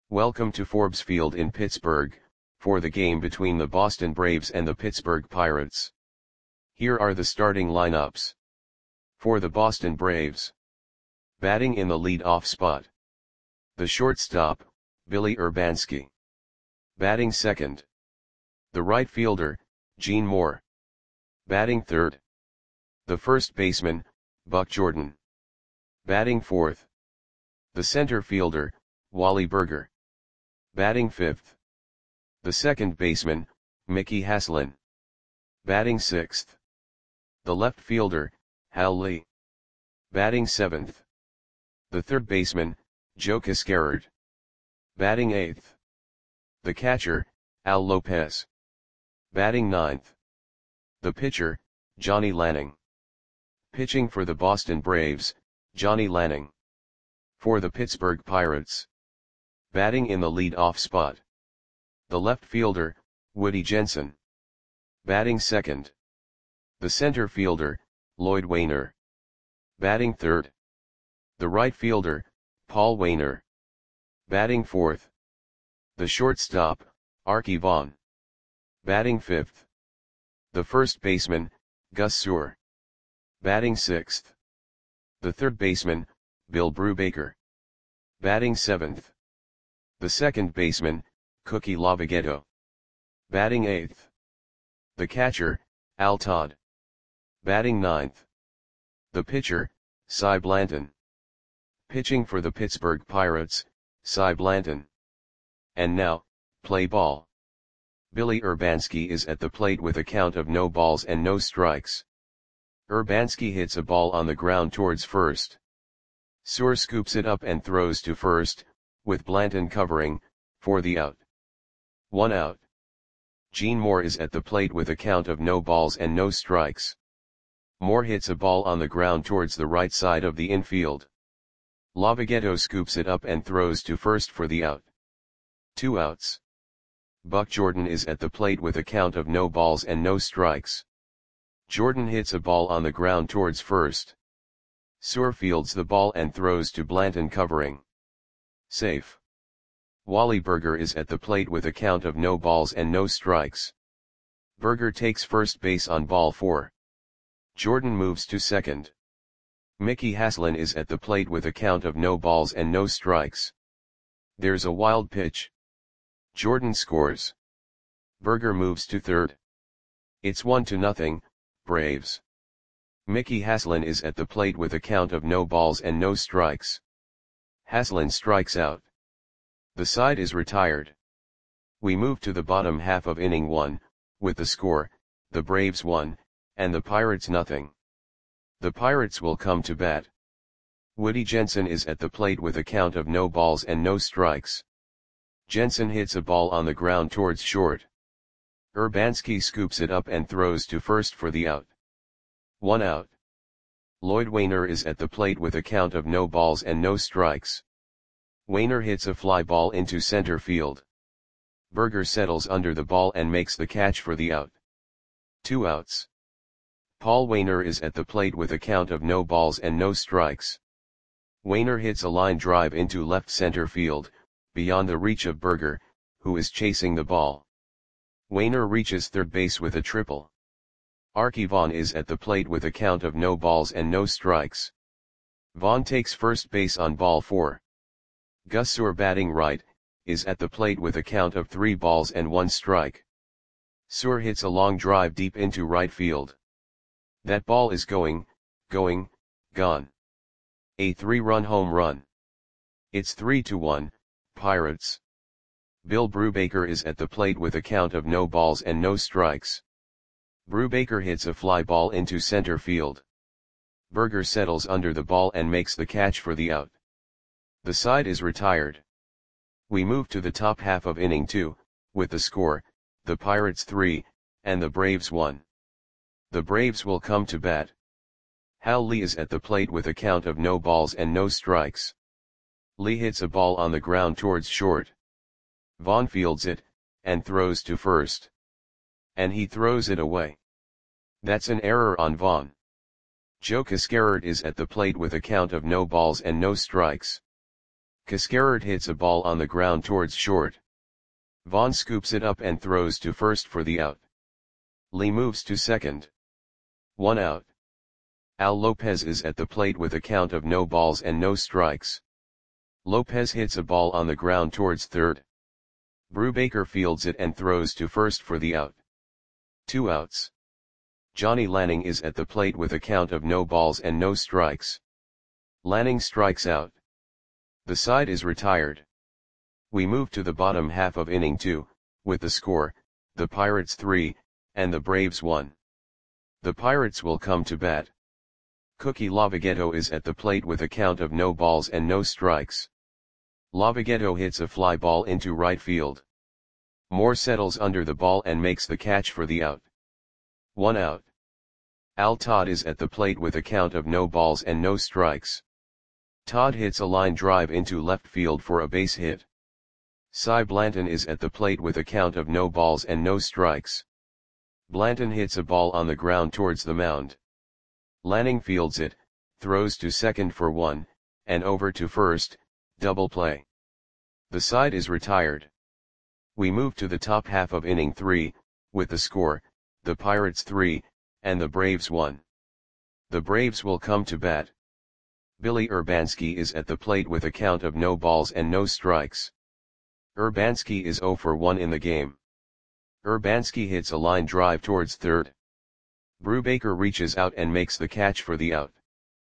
Welcome to Forbes Field in Pittsburgh, for the game between the Boston Braves and the Pittsburgh Pirates. Here are the starting lineups. For the Boston Braves. Batting in the lead-off spot. The shortstop, Billy Urbanski. Batting second. The right fielder, Gene Moore. Batting third. The first baseman, Buck Jordan. Batting fourth. The center fielder, Wally Burger. Batting fifth. The second baseman, Mickey Haslin. Batting sixth. The left fielder, Hal Lee. Batting seventh. The third baseman, Joe Cascarard. Batting eighth. The catcher, Al Lopez. Batting ninth. The pitcher, Johnny Lanning. Pitching for the Boston Braves, Johnny Lanning. For the Pittsburgh Pirates. Batting in the lead-off spot. The left fielder, Woody Jensen. Batting second. The center fielder, Lloyd Wainer. Batting third. The right fielder, Paul Wainer. Batting fourth. The shortstop, Arky Vaughan. Batting fifth. The first baseman, Gus Sewell. Batting sixth. The third baseman, Bill Brubaker. Batting seventh. The second baseman, Cookie Lavagetto. Batting eighth. The catcher, Al Todd. Batting ninth. The pitcher, Cy Blanton. Pitching for the Pittsburgh Pirates, Cy Blanton. And now, play ball. Billy Urbanski is at the plate with a count of no balls and no strikes. Urbanski hits a ball on the ground towards first. Sewell scoops it up and throws to first, with Blanton covering, for the out. 1 out. Gene Moore is at the plate with a count of no balls and no strikes. Moore hits a ball on the ground towards the right side of the infield. Lavagetto scoops it up and throws to first for the out. 2 outs. Buck Jordan is at the plate with a count of no balls and no strikes. Jordan hits a ball on the ground towards first. Sewell fields the ball and throws to Blanton covering. Safe. Wally Burger is at the plate with a count of no balls and no strikes. Burger takes first base on ball 4. Jordan moves to second. Mickey Haslin is at the plate with a count of no balls and no strikes. There's a wild pitch. Jordan scores. Burger moves to third. It's 1-0, Braves. Mickey Haslin is at the plate with a count of no balls and no strikes. Haslin strikes out. The side is retired. We move to the bottom half of inning 1, with the score, the Braves 1, and the Pirates 0. The Pirates will come to bat. Woody Jensen is at the plate with a count of no balls and no strikes. Jensen hits a ball on the ground towards short. Urbanski scoops it up and throws to first for the out. 1 out. Lloyd Wainer is at the plate with a count of no balls and no strikes. Wainer hits a fly ball into center field. Burger settles under the ball and makes the catch for the out. 2 outs. Paul Wainer is at the plate with a count of no balls and no strikes. Wainer hits a line drive into left center field, beyond the reach of Burger, who is chasing the ball. Wainer reaches third base with a triple. Arky Vaughan is at the plate with a count of no balls and no strikes. Vaughan takes first base on ball 4. Gus Sewell, batting right, is at the plate with a count of 3 balls and 1 strike. Sewell hits a long drive deep into right field. That ball is gone. A 3-run home run. It's 3-1, Pirates. Bill Brubaker is at the plate with a count of no balls and no strikes. Brubaker hits a fly ball into center field. Burger settles under the ball and makes the catch for the out. The side is retired. We move to the top half of inning 2, with the score, the Pirates 3, and the Braves 1. The Braves will come to bat. Hal Lee is at the plate with a count of no balls and no strikes. Lee hits a ball on the ground towards short. Vaughan fields it, and throws to first. And he throws it away. That's an error on Vaughan. Joe Cascarard is at the plate with a count of no balls and no strikes. Cascarard hits a ball on the ground towards short. Vaughn scoops it up and throws to first for the out. Lee moves to second. 1 out. Al Lopez is at the plate with a count of no balls and no strikes. Lopez hits a ball on the ground towards third. Brubaker fields it and throws to first for the out. 2 outs. Johnny Lanning is at the plate with a count of no balls and no strikes. Lanning strikes out. The side is retired. We move to the bottom half of inning 2, with the score, the Pirates 3, and the Braves 1. The Pirates will come to bat. Cookie Lavagetto is at the plate with a count of no balls and no strikes. Lavagetto hits a fly ball into right field. Moore settles under the ball and makes the catch for the out. 1 out. Al Todd is at the plate with a count of no balls and no strikes. Todd hits a line drive into left field for a base hit. Cy Blanton is at the plate with a count of no balls and no strikes. Blanton hits a ball on the ground towards the mound. Lanning fields it, throws to second for 1, and over to first, double play. The side is retired. We move to the top half of inning 3, with the score, the Pirates 3, and the Braves 1. The Braves will come to bat. Billy Urbanski is at the plate with a count of no balls and no strikes. Urbanski is 0 for 1 in the game. Urbanski hits a line drive towards third. Brubaker reaches out and makes the catch for the out.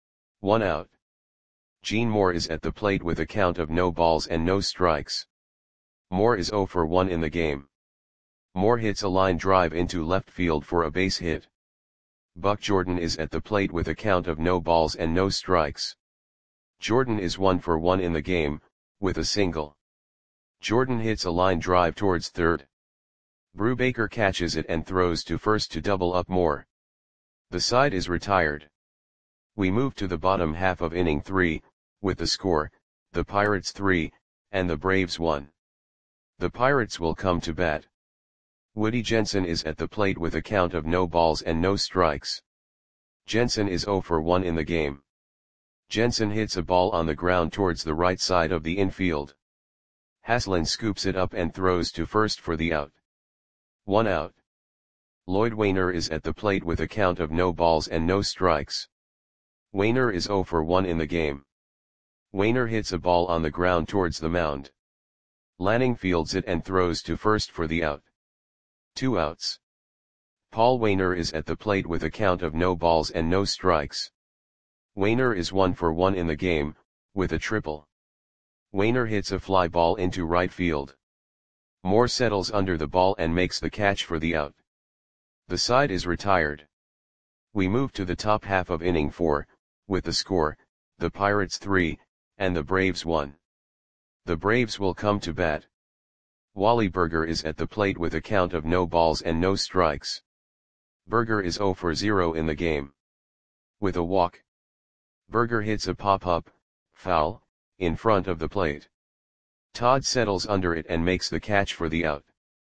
1 out. Gene Moore is at the plate with a count of no balls and no strikes. Moore is 0 for 1 in the game. Moore hits a line drive into left field for a base hit. Buck Jordan is at the plate with a count of no balls and no strikes. Jordan is 1 for 1 in the game, with a single. Jordan hits a line drive towards third. Brubaker catches it and throws to first to double up Moore. The side is retired. We move to the bottom half of inning 3, with the score, the Pirates 3, and the Braves 1. The Pirates will come to bat. Woody Jensen is at the plate with a count of no balls and no strikes. Jensen is 0 for 1 in the game. Jensen hits a ball on the ground towards the right side of the infield. Haslin scoops it up and throws to first for the out. 1 out. Lloyd Wainer is at the plate with a count of no balls and no strikes. Wainer is 0 for 1 in the game. Wainer hits a ball on the ground towards the mound. Lanning fields it and throws to first for the out. 2 outs. Paul Wainer is at the plate with a count of no balls and no strikes. Wainer is 1 for 1 in the game, with a triple. Wainer hits a fly ball into right field. Moore settles under the ball and makes the catch for the out. The side is retired. We move to the top half of inning 4, with the score, the Pirates 3, and the Braves 1. The Braves will come to bat. Wally Berger is at the plate with a count of no balls and no strikes. Berger is 0 for 0 in the game. With a walk. Berger hits a pop-up, foul, in front of the plate. Todd settles under it and makes the catch for the out.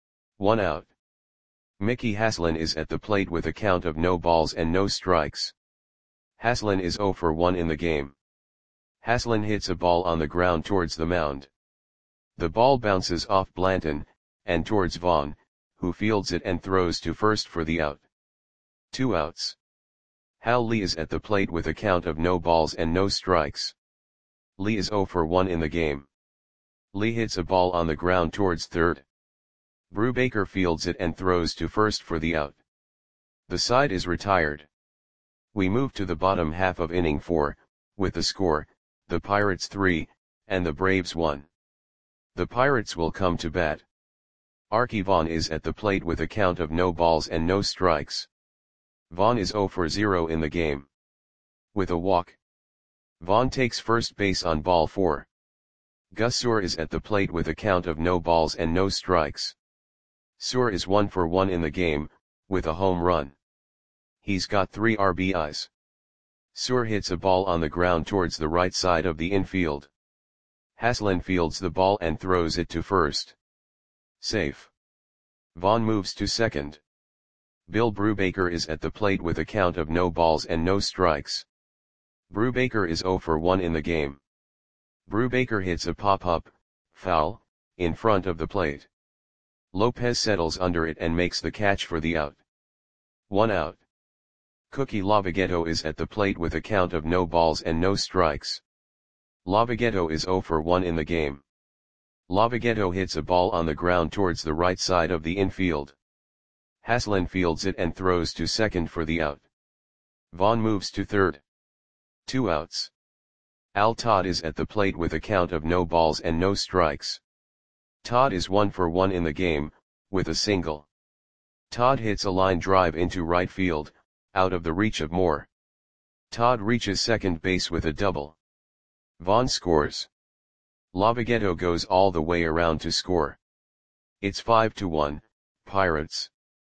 1 out. Mickey Haslin is at the plate with a count of no balls and no strikes. Haslin is 0 for 1 in the game. Haslin hits a ball on the ground towards the mound. The ball bounces off Blanton, and towards Vaughn, who fields it and throws to first for the out. 2 outs. Hal Lee is at the plate with a count of no balls and no strikes. Lee is 0 for 1 in the game. Lee hits a ball on the ground towards third. Brubaker fields it and throws to first for the out. The side is retired. We move to the bottom half of inning 4, with the score, the Pirates 3, and the Braves 1. The Pirates will come to bat. Archie Vaughn is at the plate with a count of no balls and no strikes. Vaughn is 0 for 0 in the game. With a walk. Vaughn takes first base on ball 4. Gus Suhr is at the plate with a count of no balls and no strikes. Suhr is 1 for 1 in the game, with a home run. He's got 3 RBIs. Suhr hits a ball on the ground towards the right side of the infield. Haslin fields the ball and throws it to first. Safe. Vaughn moves to second. Bill Brubaker is at the plate with a count of no balls and no strikes. Brubaker is 0 for 1 in the game. Brubaker hits a pop-up, foul, in front of the plate. Lopez settles under it and makes the catch for the out. 1 out. Cookie Lavagetto is at the plate with a count of no balls and no strikes. Lavagetto is 0 for 1 in the game. Lavagetto hits a ball on the ground towards the right side of the infield. Haslin fields it and throws to second for the out. Vaughn moves to third. 2 outs. Al Todd is at the plate with a count of no balls and no strikes. Todd is 1 for 1 in the game, with a single. Todd hits a line drive into right field, out of the reach of Moore. Todd reaches second base with a double. Vaughn scores. Lavagetto goes all the way around to score. It's 5-1, Pirates.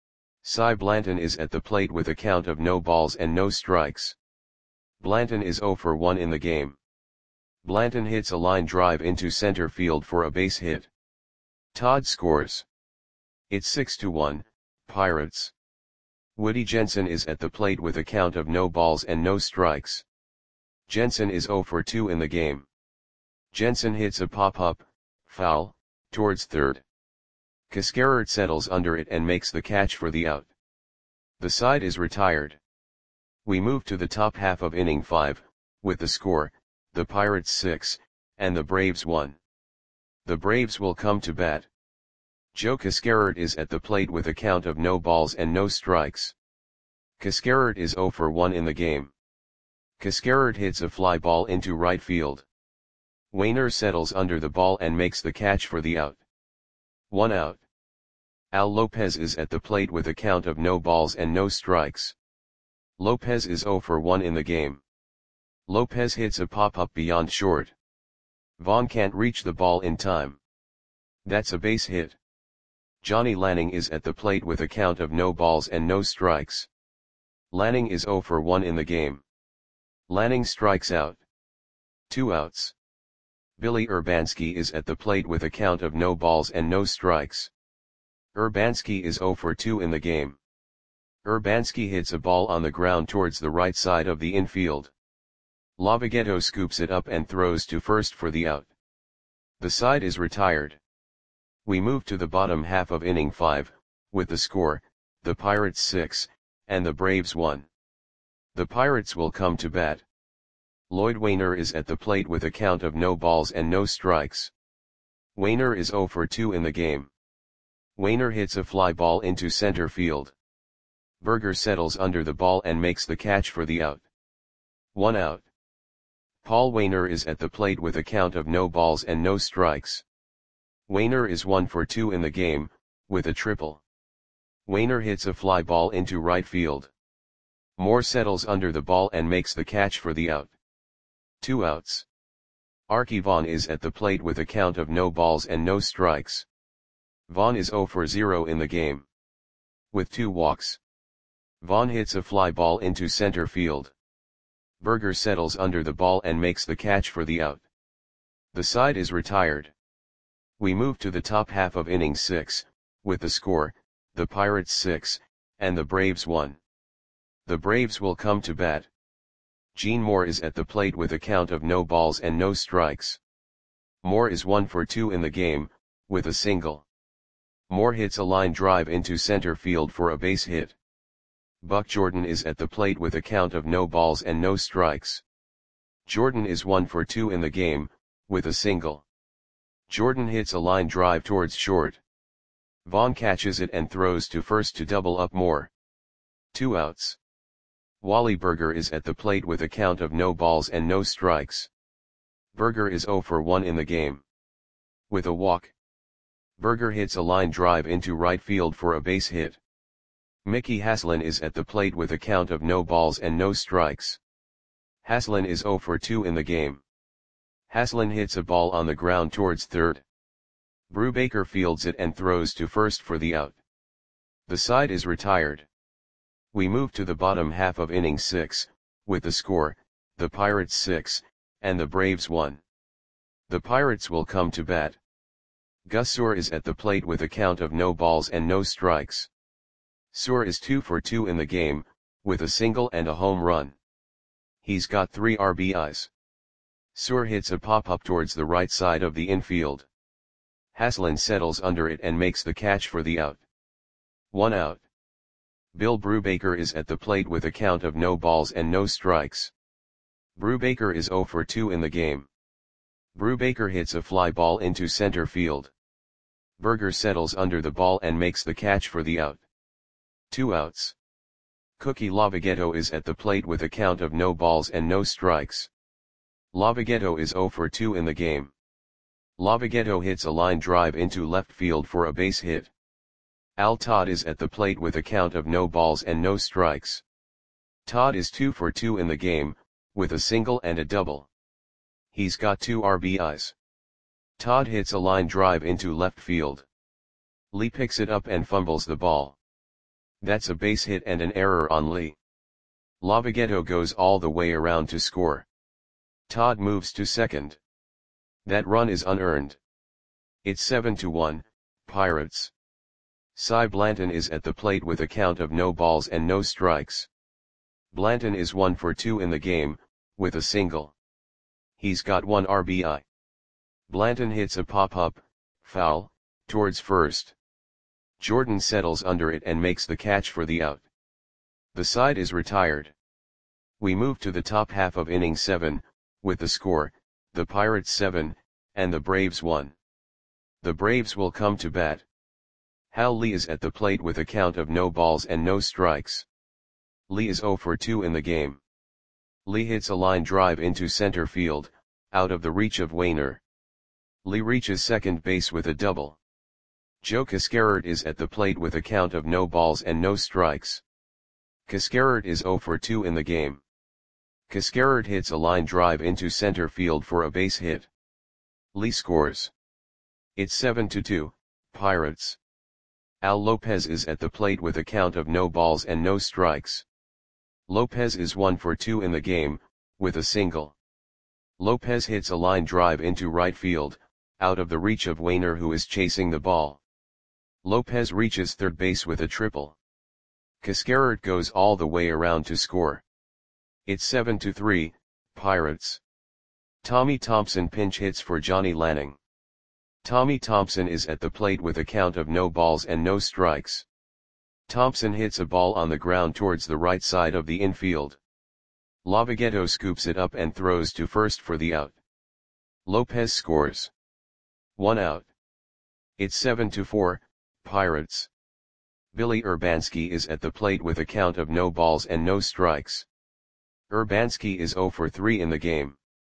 Cy Blanton is at the plate with a count of no balls and no strikes. Blanton is 0 for 1 in the game. Blanton hits a line drive into center field for a base hit. Todd scores. It's 6-1, Pirates. Woody Jensen is at the plate with a count of no balls and no strikes. Jensen is 0 for 2 in the game. Jensen hits a pop-up, foul, towards third. Cascarert settles under it and makes the catch for the out. The side is retired. We move to the top half of inning 5, with the score, the Pirates 6, and the Braves 1. The Braves will come to bat. Joe Cascarert is at the plate with a count of no balls and no strikes. Cascarert is 0 for 1 in the game. Cascarert hits a fly ball into right field. Wainer settles under the ball and makes the catch for the out. 1 out. Al Lopez is at the plate with a count of no balls and no strikes. Lopez is 0 for 1 in the game. Lopez hits a pop-up beyond short. Vaughn can't reach the ball in time. That's a base hit. Johnny Lanning is at the plate with a count of no balls and no strikes. Lanning is 0 for 1 in the game. Lanning strikes out. 2 outs. Billy Urbanski is at the plate with a count of no balls and no strikes. Urbanski is 0 for 2 in the game. Urbanski hits a ball on the ground towards the right side of the infield. Lavagetto scoops it up and throws to first for the out. The side is retired. We move to the bottom half of inning 5, with the score, the Pirates 6, and the Braves 1. The Pirates will come to bat. Lloyd Wainer is at the plate with a count of no balls and no strikes. Wainer is 0 for 2 in the game. Wainer hits a fly ball into center field. Berger settles under the ball and makes the catch for the out. 1 out. Paul Wainer is at the plate with a count of no balls and no strikes. Wainer is 1 for 2 in the game, with a triple. Wainer hits a fly ball into right field. Moore settles under the ball and makes the catch for the out. 2 outs. Arky Vaughan is at the plate with a count of no balls and no strikes. Vaughan is 0 for 0 in the game. With 2 walks. Vaughan hits a fly ball into center field. Berger settles under the ball and makes the catch for the out. The side is retired. We move to the top half of inning 6, with the score, the Pirates 6, and the Braves 1. The Braves will come to bat. Gene Moore is at the plate with a count of no balls and no strikes. Moore is 1 for 2 in the game, with a single. Moore hits a line drive into center field for a base hit. Buck Jordan is at the plate with a count of no balls and no strikes. Jordan is 1 for 2 in the game, with a single. Jordan hits a line drive towards short. Vaughan catches it and throws to first to double up Moore. 2 outs. Wally Berger is at the plate with a count of no balls and no strikes. Berger is 0 for 1 in the game. With a walk. Berger hits a line drive into right field for a base hit. Mickey Haslin is at the plate with a count of no balls and no strikes. Haslin is 0 for 2 in the game. Haslin hits a ball on the ground towards third. Brubaker fields it and throws to first for the out. The side is retired. We move to the bottom half of inning 6, with the score, the Pirates 6, and the Braves 1. The Pirates will come to bat. Gus Soar is at the plate with a count of no balls and no strikes. Soar is 2 for 2 in the game, with a single and a home run. He's got 3 RBIs. Suhr hits a pop-up towards the right side of the infield. Haslin settles under it and makes the catch for the out. 1 out. Bill Brubaker is at the plate with a count of no balls and no strikes. Brubaker is 0 for 2 in the game. Brubaker hits a fly ball into center field. Berger settles under the ball and makes the catch for the out. 2 outs. Cookie Lavogetto is at the plate with a count of no balls and no strikes. Lavogetto is 0 for 2 in the game. Lavogetto hits a line drive into left field for a base hit. Al Todd is at the plate with a count of no balls and no strikes. Todd is 2 for 2 in the game, with a single and a double. He's got 2 RBIs. Todd hits a line drive into left field. Lee picks it up and fumbles the ball. That's a base hit and an error on Lee. Lavogetto goes all the way around to score. Todd moves to second. That run is unearned. It's 7-1, Pirates. Cy Blanton is at the plate with a count of no balls and no strikes. Blanton is 1 for 2 in the game, with a single. He's got 1 RBI. Blanton hits a pop-up, foul, towards first. Jordan settles under it and makes the catch for the out. The side is retired. We move to the top half of inning 7, with the score, the Pirates 7, and the Braves 1. The Braves will come to bat. Hal Lee is at the plate with a count of no balls and no strikes. Lee is 0 for 2 in the game. Lee hits a line drive into center field, out of the reach of Wainer. Lee reaches second base with a double. Joe Cascarard is at the plate with a count of no balls and no strikes. Cascarard is 0 for 2 in the game. Cascarard hits a line drive into center field for a base hit. Lee scores. It's 7-2, Pirates. Al Lopez is at the plate with a count of no balls and no strikes. Lopez is 1 for 2 in the game, with a single. Lopez hits a line drive into right field, out of the reach of Wainer who is chasing the ball. Lopez reaches third base with a triple. Cascarard goes all the way around to score. It's 7-3, Pirates. Tommy Thompson pinch hits for Johnny Lanning. Tommy Thompson is at the plate with a count of no balls and no strikes. Thompson hits a ball on the ground towards the right side of the infield. Lavogetto scoops it up and throws to first for the out. Lopez scores. 1 out. It's 7-4, Pirates. Billy Urbanski is at the plate with a count of no balls and no strikes. Urbanski is 0 for 3 in the game.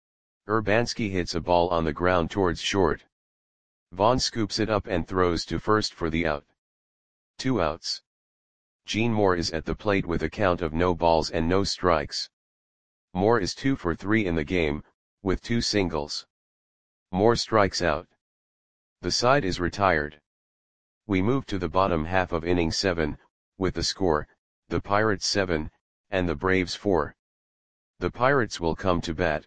Urbanski hits a ball on the ground towards short. Vaughn scoops it up and throws to first for the out. 2 outs. Gene Moore is at the plate with a count of no balls and no strikes. Moore is 2 for 3 in the game, with 2 singles. Moore strikes out. The side is retired. We move to the bottom half of inning 7, with the score, the Pirates 7, and the Braves 4. The Pirates will come to bat.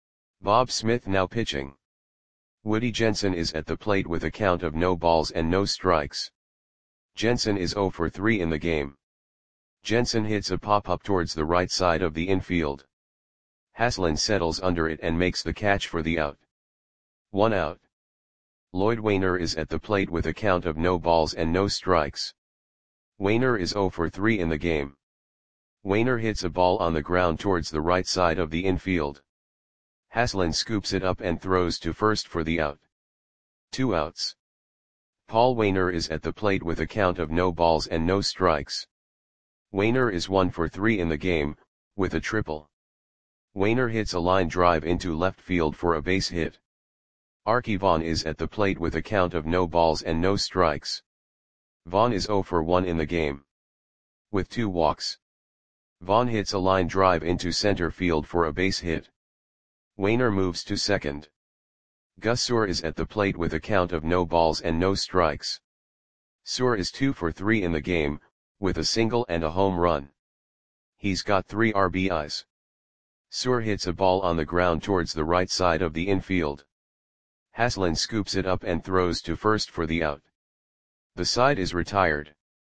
Bob Smith now pitching. Woody Jensen is at the plate with a count of no balls and no strikes. Jensen is 0 for 3 in the game. Jensen hits a pop-up towards the right side of the infield. Haslin settles under it and makes the catch for the out. 1 out. Lloyd Wainer is at the plate with a count of no balls and no strikes. Wainer is 0 for 3 in the game. Wainer hits a ball on the ground towards the right side of the infield. Haslin scoops it up and throws to first for the out. 2 outs. Paul Wainer is at the plate with a count of no balls and no strikes. Wainer is 1 for 3 in the game, with a triple. Wainer hits a line drive into left field for a base hit. Archie Vaughn is at the plate with a count of no balls and no strikes. Vaughn is 0 for 1 in the game. With 2 walks. Vaughn hits a line drive into center field for a base hit. Wainer moves to second. Gus Suhr is at the plate with a count of no balls and no strikes. Suhr is 2 for 3 in the game, with a single and a home run. He's got 3 RBIs. Suhr hits a ball on the ground towards the right side of the infield. Haslin scoops it up and throws to first for the out. The side is retired.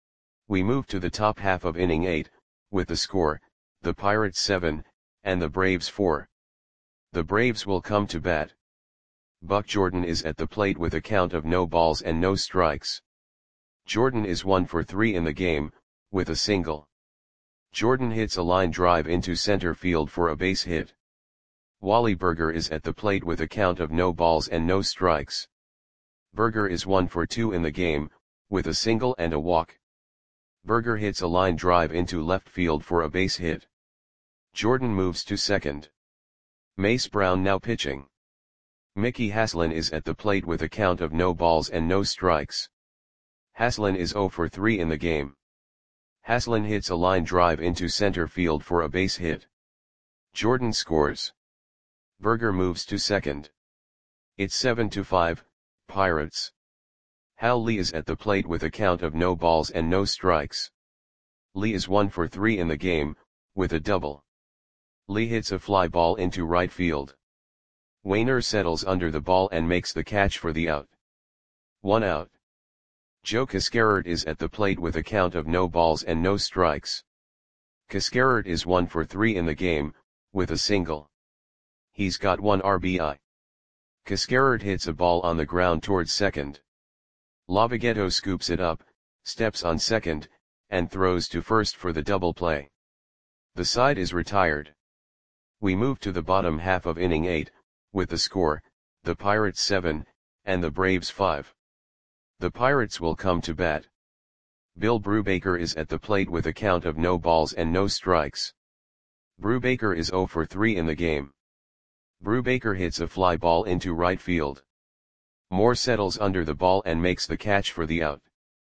We move to the top half of inning 8, with the score, the Pirates 7, and the Braves 4. The Braves will come to bat. Buck Jordan is at the plate with a count of no balls and no strikes. Jordan is 1 for 3 in the game, with a single. Jordan hits a line drive into center field for a base hit. Wally Burger is at the plate with a count of no balls and no strikes. Burger is 1 for 2 in the game, with a single and a walk. Burger hits a line drive into left field for a base hit. Jordan moves to second. Mace Brown now pitching. Mickey Haslin is at the plate with a count of no balls and no strikes. Haslin is 0 for 3 in the game. Haslin hits a line drive into center field for a base hit. Jordan scores. Burger moves to second. It's 7-5, Pirates. Hal Lee is at the plate with a count of no balls and no strikes. Lee is 1 for 3 in the game, with a double. Lee hits a fly ball into right field. Wainer settles under the ball and makes the catch for the out. 1 out. Joe Cascarert is at the plate with a count of no balls and no strikes. Cascarert is 1 for 3 in the game, with a single. He's got 1 RBI. Cascarert hits a ball on the ground towards second. Lavagetto scoops it up, steps on second, and throws to first for the double play. The side is retired. We move to the bottom half of inning 8, with the score, the Pirates 7, and the Braves 5. The Pirates will come to bat. Bill Brubaker is at the plate with a count of no balls and no strikes. Brubaker is 0 for 3 in the game. Brubaker hits a fly ball into right field. Moore settles under the ball and makes the catch for the out.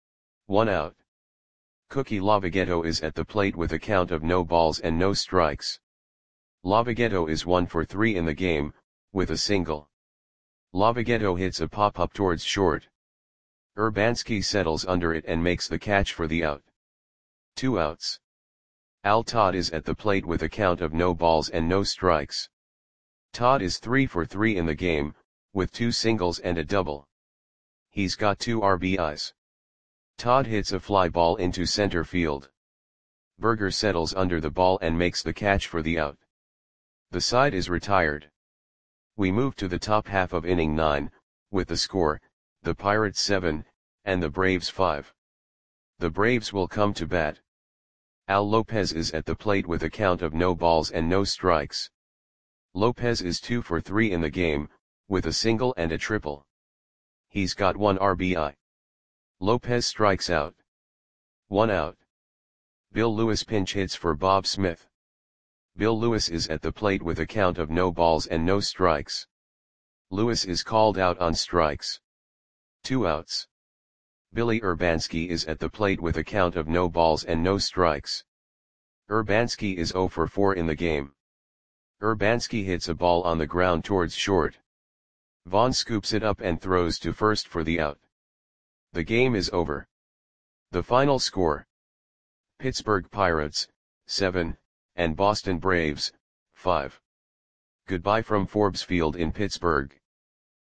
1 out. Cookie Lavagetto is at the plate with a count of no balls and no strikes. Lavagetto is 1 for 3 in the game, with a single. Lavagetto hits a pop-up towards short. Urbanski settles under it and makes the catch for the out. 2 outs. Al Todd is at the plate with a count of no balls and no strikes. Todd is 3 for 3 in the game, with 2 singles and a double. He's got 2 RBIs. Todd hits a fly ball into center field. Burger settles under the ball and makes the catch for the out. The side is retired. We move to the top half of inning 9, with the score, the Pirates 7, and the Braves 5. The Braves will come to bat. Al Lopez is at the plate with a count of no balls and no strikes. Lopez is 2 for 3 in the game, with a single and a triple. He's got 1 RBI. Lopez strikes out. 1 out. Bill Lewis pinch hits for Bob Smith. Bill Lewis is at the plate with a count of no balls and no strikes. Lewis is called out on strikes. 2 outs. Billy Urbanski is at the plate with a count of no balls and no strikes. Urbanski is 0 for 4 in the game. Urbanski hits a ball on the ground towards short. Vaughn scoops it up and throws to first for the out. The game is over. The final score: Pittsburgh Pirates, 7, and Boston Braves, 5. Goodbye from Forbes Field in Pittsburgh.